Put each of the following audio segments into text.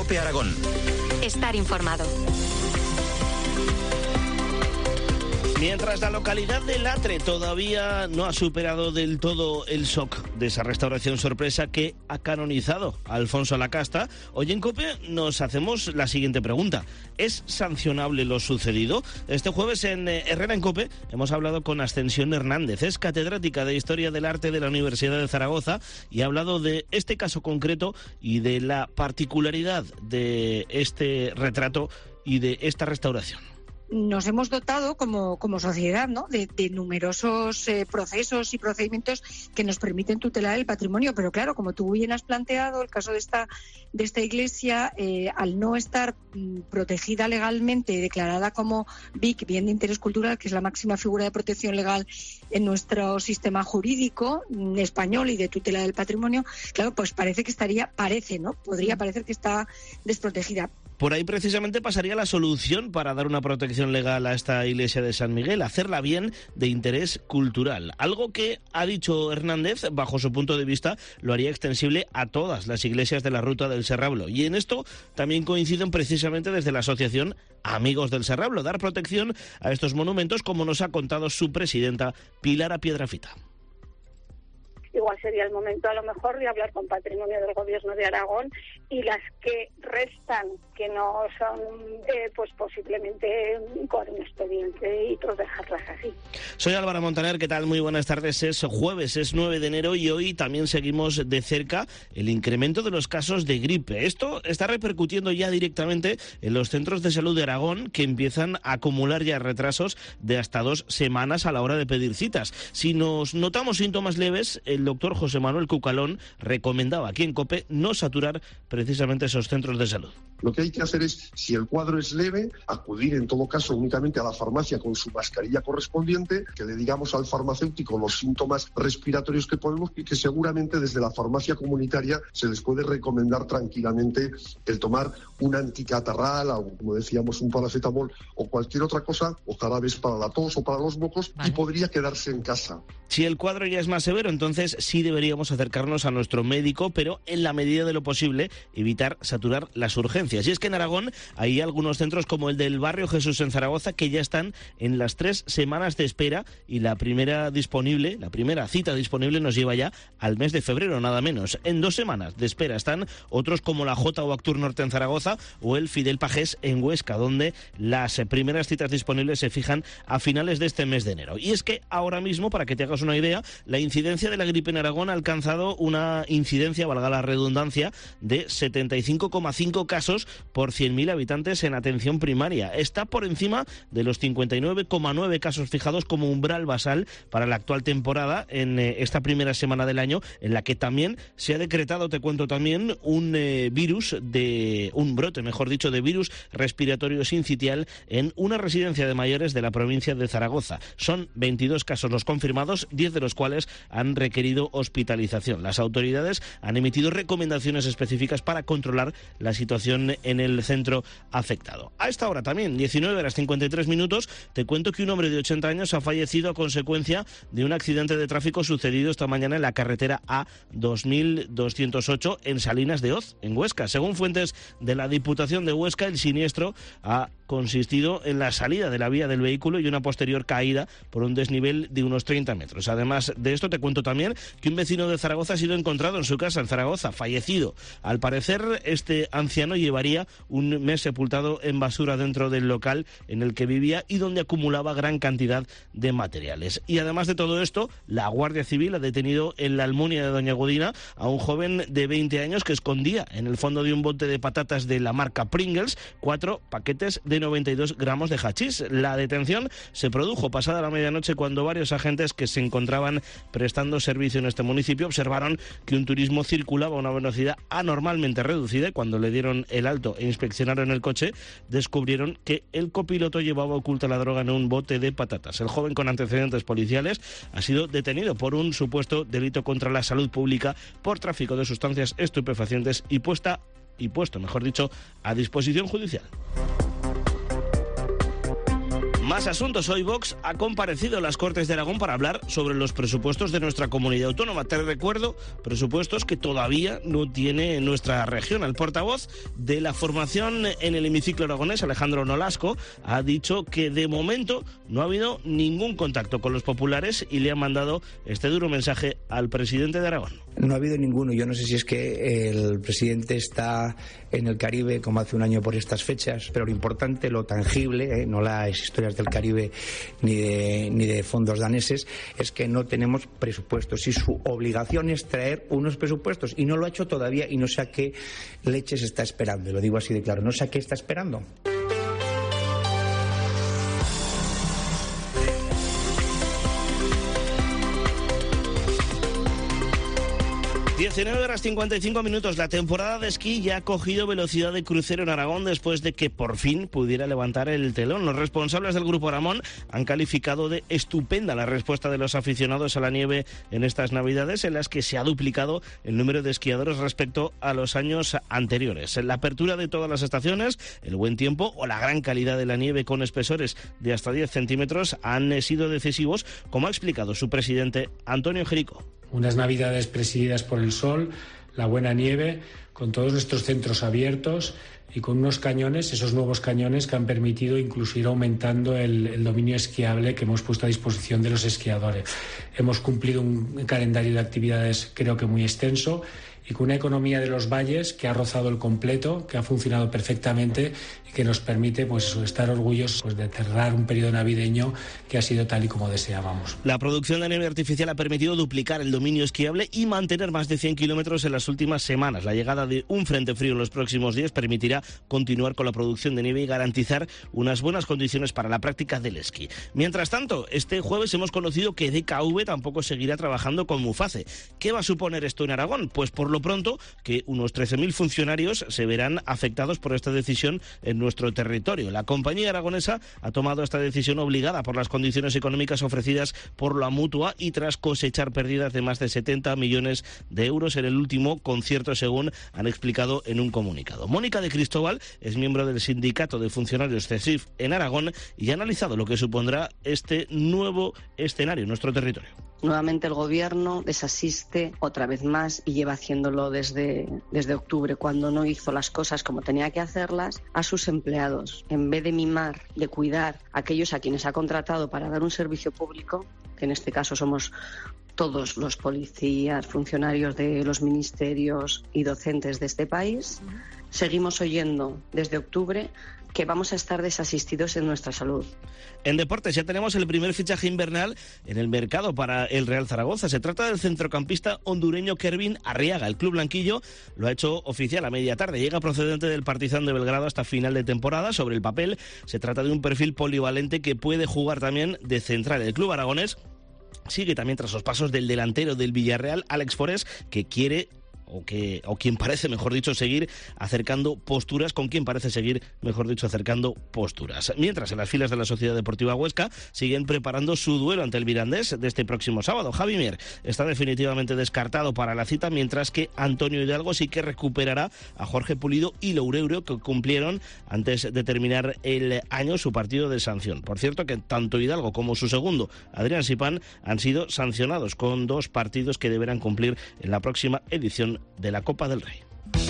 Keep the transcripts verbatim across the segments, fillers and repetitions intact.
COPE Aragón. Estar informado. Mientras la localidad de Latre todavía no ha superado del todo el shock de esa restauración sorpresa que ha canonizado a Alfonso Lacasta, hoy en COPE nos hacemos la siguiente pregunta. ¿Es sancionable lo sucedido? Este jueves en Herrera en COPE hemos hablado con Ascensión Hernández, es catedrática de Historia del Arte de la Universidad de Zaragoza y ha hablado de este caso concreto y de la particularidad de este retrato y de esta restauración. Nos hemos dotado como, como sociedad, ¿no?, de, de numerosos eh, procesos y procedimientos que nos permiten tutelar el patrimonio, pero claro, como tú bien has planteado, el caso de esta de esta iglesia, eh, al no estar mm, protegida legalmente, declarada como B I C, bien de interés cultural, que es la máxima figura de protección legal en nuestro sistema jurídico mm, español y de tutela del patrimonio, claro, pues parece que estaría, parece, ¿no?, podría parecer que está desprotegida. Por ahí precisamente pasaría la solución para dar una protección legal a esta iglesia de San Miguel, hacerla bien de interés cultural. Algo que, ha dicho Hernández, bajo su punto de vista, lo haría extensible a todas las iglesias de la Ruta del Serrablo. Y en esto también coinciden precisamente desde la asociación Amigos del Serrablo, dar protección a estos monumentos, como nos ha contado su presidenta, Pilar Piedrafita. Igual sería el momento a lo mejor de hablar con Patrimonio del Gobierno de Aragón y las que restan, que no son, eh, pues posiblemente con un expediente y pues dejarlas así. Soy Álvaro Montaner, ¿qué tal? Muy buenas tardes. Es jueves, es nueve de enero y hoy también seguimos de cerca el incremento de los casos de gripe. Esto está repercutiendo ya directamente en los centros de salud de Aragón, que empiezan a acumular ya retrasos de hasta dos semanas a la hora de pedir citas. Si nos notamos síntomas leves, el doctor José Manuel Cucalón recomendaba aquí en COPE no saturar precisamente esos centros de salud. Lo que hay que hacer es, si el cuadro es leve, acudir en todo caso únicamente a la farmacia con su mascarilla correspondiente, que le digamos al farmacéutico los síntomas respiratorios que podemos y que seguramente desde la farmacia comunitaria se les puede recomendar tranquilamente el tomar un anticatarral o, como decíamos, un paracetamol o cualquier otra cosa, o jarabes para la tos o para los mocos, vale. Y podría quedarse en casa. Si el cuadro ya es más severo, entonces sí deberíamos acercarnos a nuestro médico, pero en la medida de lo posible evitar saturar las urgencias. Y es que en Aragón hay algunos centros como el del Barrio Jesús en Zaragoza que ya están en las tres semanas de espera y la primera disponible, la primera cita disponible nos lleva ya al mes de febrero, nada menos. En dos semanas de espera están otros como la J o Actur Norte en Zaragoza o el Fidel Pajés en Huesca, donde las primeras citas disponibles se fijan a finales de este mes de enero. Y es que ahora mismo, para que te hagas una idea, la incidencia de la gripe en Aragón ha alcanzado una incidencia, valga la redundancia, de setenta y cinco coma cinco casos por cien mil habitantes en atención primaria. Está por encima de los cincuenta y nueve coma nueve casos fijados como umbral basal para la actual temporada en eh, esta primera semana del año, en la que también se ha decretado, te cuento también, un eh, virus de un brote, mejor dicho, de virus respiratorio sincitial en una residencia de mayores de la provincia de Zaragoza. Son veintidós casos los confirmados, diez de los cuales han requerido hospitalización. Las autoridades han emitido recomendaciones específicas para controlar la situación en el centro afectado. A esta hora también, diecinueve horas cincuenta y tres minutos, te cuento que un hombre de ochenta años ha fallecido a consecuencia de un accidente de tráfico sucedido esta mañana en la carretera A dos mil doscientos ocho en Salinas de Oz, en Huesca. Según fuentes de la Diputación de Huesca, el siniestro ha consistido en la salida de la vía del vehículo y una posterior caída por un desnivel de unos treinta metros. Además de esto, te cuento también que un vecino de Zaragoza ha sido encontrado en su casa en Zaragoza, fallecido. Al parecer, este anciano llevaría un mes sepultado en basura dentro del local en el que vivía y donde acumulaba gran cantidad de materiales. Y además de todo esto, la Guardia Civil ha detenido en la Almunia de Doña Godina a un joven de veinte años que escondía en el fondo de un bote de patatas de la marca Pringles cuatro paquetes de noventa y dos gramos de hachís. La detención se produjo pasada la medianoche cuando varios agentes que se encontraban prestando servicio en este municipio observaron que un turismo circulaba a una velocidad anormalmente reducida y cuando le dieron el alto e inspeccionaron el coche descubrieron que el copiloto llevaba oculta la droga en un bote de patatas. El joven con antecedentes policiales ha sido detenido por un supuesto delito contra la salud pública por tráfico de sustancias estupefacientes y puesta y puesto, mejor dicho, a disposición judicial. Más asuntos. Hoy Vox ha comparecido en las Cortes de Aragón para hablar sobre los presupuestos de nuestra comunidad autónoma. Te recuerdo, presupuestos que todavía no tiene nuestra región. El portavoz de la formación en el hemiciclo aragonés, Alejandro Nolasco, ha dicho que de momento no ha habido ningún contacto con los populares y le ha mandado este duro mensaje al presidente de Aragón. No ha habido ninguno. Yo no sé si es que el presidente está en el Caribe como hace un año por estas fechas, pero lo importante, lo tangible, eh, no las historias del Caribe ni de, ni de fondos daneses, es que no tenemos presupuestos y su obligación es traer unos presupuestos y no lo ha hecho todavía y no sé a qué leches está esperando. Y lo digo así de claro, no sé a qué está esperando. diecinueve horas cincuenta y cinco minutos. La temporada de esquí ya ha cogido velocidad de crucero en Aragón después de que por fin pudiera levantar el telón. Los responsables del Grupo Aramón han calificado de estupenda la respuesta de los aficionados a la nieve en estas Navidades, en las que se ha duplicado el número de esquiadores respecto a los años anteriores. La apertura de todas las estaciones, el buen tiempo o la gran calidad de la nieve con espesores de hasta diez centímetros han sido decisivos, como ha explicado su presidente Antonio Jerico. Unas Navidades presididas por el sol, la buena nieve, con todos nuestros centros abiertos y con unos cañones, esos nuevos cañones que han permitido incluso ir aumentando el, el dominio esquiable que hemos puesto a disposición de los esquiadores. Hemos cumplido un calendario de actividades creo que muy extenso y con una economía de los valles que ha rozado el completo, que ha funcionado perfectamente y que nos permite pues estar orgullosos pues, de cerrar un periodo navideño que ha sido tal y como deseábamos. La producción de nieve artificial ha permitido duplicar el dominio esquiable y mantener más de cien kilómetros en las últimas semanas. La llegada de un frente frío en los próximos días permitirá continuar con la producción de nieve y garantizar unas buenas condiciones para la práctica del esquí. Mientras tanto, este jueves hemos conocido que D K V tampoco seguirá trabajando con Muface. ¿Qué va a suponer esto en Aragón? Pues por lo pronto que unos trece mil funcionarios se verán afectados por esta decisión en nuestro territorio. La compañía aragonesa ha tomado esta decisión obligada por las condiciones económicas ofrecidas por la Mutua y tras cosechar pérdidas de más de setenta millones de euros en el último concierto, según han explicado en un comunicado. Mónica de Cristóbal es miembro del sindicato de funcionarios CESIF en Aragón y ha analizado lo que supondrá este nuevo escenario en nuestro territorio. Nuevamente el Gobierno desasiste otra vez más y lleva haciéndolo desde, desde octubre, cuando no hizo las cosas como tenía que hacerlas, a sus empleados. En vez de mimar, de cuidar a aquellos a quienes ha contratado para dar un servicio público, que en este caso somos todos los policías, funcionarios de los ministerios y docentes de este país, seguimos oyendo desde octubre que vamos a estar desasistidos en nuestra salud. En deportes ya tenemos el primer fichaje invernal en el mercado para el Real Zaragoza. Se trata del centrocampista hondureño Kervin Arriaga. El club blanquillo lo ha hecho oficial a media tarde. Llega procedente del Partizan de Belgrado hasta final de temporada. Sobre el papel se trata de un perfil polivalente que puede jugar también de central. El club aragonés sigue también tras los pasos del delantero del Villarreal, Alex Forés, que quiere o que o quien parece, mejor dicho, seguir acercando posturas, con quien parece seguir, mejor dicho, acercando posturas. Mientras, en las filas de la Sociedad Deportiva Huesca siguen preparando su duelo ante el Mirandés de este próximo sábado. Javi Mier está definitivamente descartado para la cita, mientras que Antonio Hidalgo sí que recuperará a Jorge Pulido y Loureiro, que cumplieron antes de terminar el año su partido de sanción. Por cierto, que tanto Hidalgo como su segundo, Adrián Sipán, han sido sancionados con dos partidos que deberán cumplir en la próxima edición de la Copa del Rey.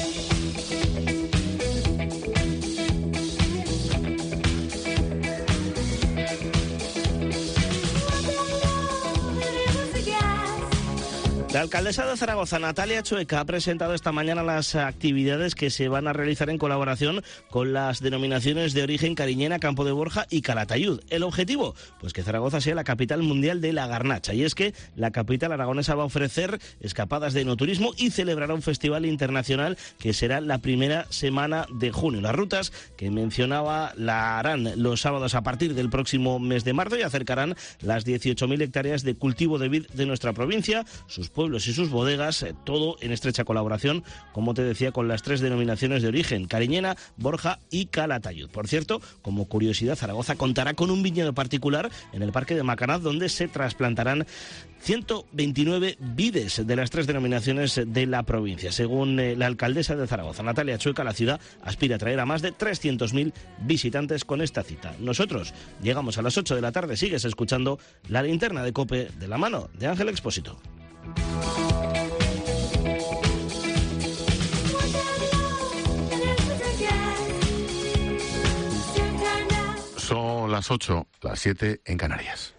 La alcaldesa de Zaragoza, Natalia Chueca, ha presentado esta mañana las actividades que se van a realizar en colaboración con las denominaciones de origen Cariñena, Campo de Borja y Calatayud. ¿El objetivo? Pues que Zaragoza sea la capital mundial de la garnacha. Y es que la capital aragonesa va a ofrecer escapadas de enoturismo y celebrará un festival internacional que será la primera semana de junio. Las rutas que mencionaba la harán los sábados a partir del próximo mes de marzo y acercarán las dieciocho mil hectáreas de cultivo de vid de nuestra provincia, sus pueblos y sus bodegas, eh, todo en estrecha colaboración, como te decía, con las tres denominaciones de origen, Cariñena, Borja y Calatayud. Por cierto, como curiosidad, Zaragoza contará con un viñedo particular en el Parque de Macanaz, donde se trasplantarán ciento veintinueve vides de las tres denominaciones de la provincia. Según eh, la alcaldesa de Zaragoza, Natalia Chueca, la ciudad aspira a traer a más de trescientos mil visitantes con esta cita. Nosotros llegamos a las ocho de la tarde, sigues escuchando La Linterna de COPE de la mano de Ángel Expósito. Son las ocho, las siete en Canarias.